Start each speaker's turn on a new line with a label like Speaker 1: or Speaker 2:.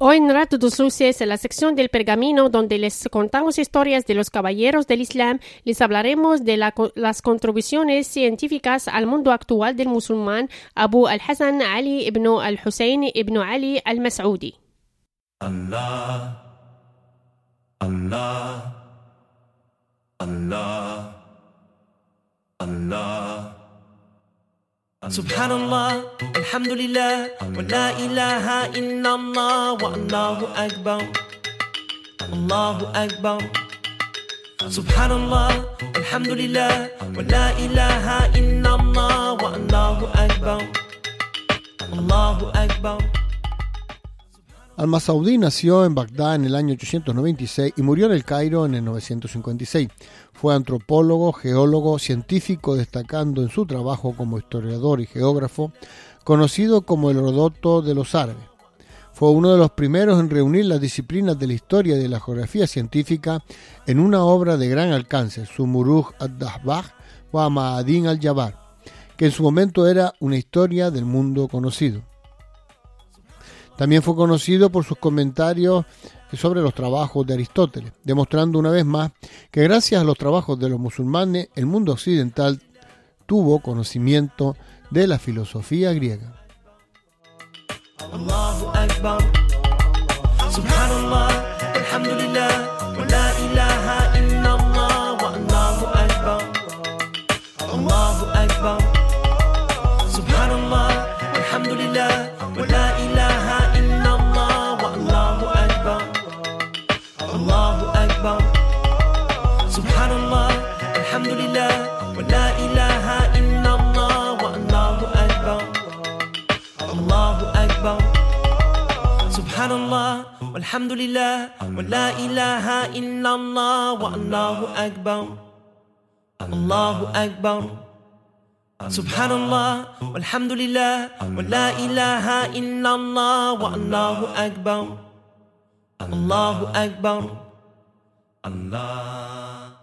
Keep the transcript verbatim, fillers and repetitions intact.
Speaker 1: Hoy en Radio Dos Luces, en la sección del Pergamino, donde les contamos historias de los caballeros del Islam, les hablaremos de la, las contribuciones científicas al mundo actual del musulmán Abu al-Hasan Ali ibn al-Hussein ibn Ali al-Mas'udi.
Speaker 2: Allah, Allah, Allah, Allah. Subhanallah, alhamdulillah, wa la ilaha illallah, wa Allahu akbar, Allahu akbar. Subhanallah, alhamdulillah, wa la ilaha illallah, wa Allahu akbar, Allahu akbar.
Speaker 3: Al-Mas'udi nació en Bagdad en el año ochocientos noventa y seis y murió en el Cairo en el novecientos cincuenta y seis. Fue antropólogo, geólogo, científico, destacando en su trabajo como historiador y geógrafo, conocido como el Heródoto de los árabes. Fue uno de los primeros en reunir las disciplinas de la historia y de la geografía científica en una obra de gran alcance, su Muruj ad-Dahbah wa Ma'adin al-Jabar, que en su momento era una historia del mundo conocido. También fue conocido por sus comentarios sobre los trabajos de Aristóteles, demostrando una vez más que gracias a los trabajos de los musulmanes, el mundo occidental tuvo conocimiento de la filosofía griega.
Speaker 2: Allahu Akbar, Subhanallah, alhamdulillah, wa la ilaha illallah, wa Allahu Akbar, Allahu Akbar, Subhanallah, alhamdulillah, wa la ilaha illallah, wa Allahu Akbar, Allahu Akbar, Subhanallah, alhamdulillah, wa la ilaha illallah, wa Allahu Akbar, Allahu Akbar, Subhanallah, walhamdulillah, wa la ilaha illallah, wa Allahu Akbar, Allahu Akbar. Subhanallah, walhamdulillah, wa la ilaha illallah, wa Allahu Akbar, Allahu Akbar, Allah.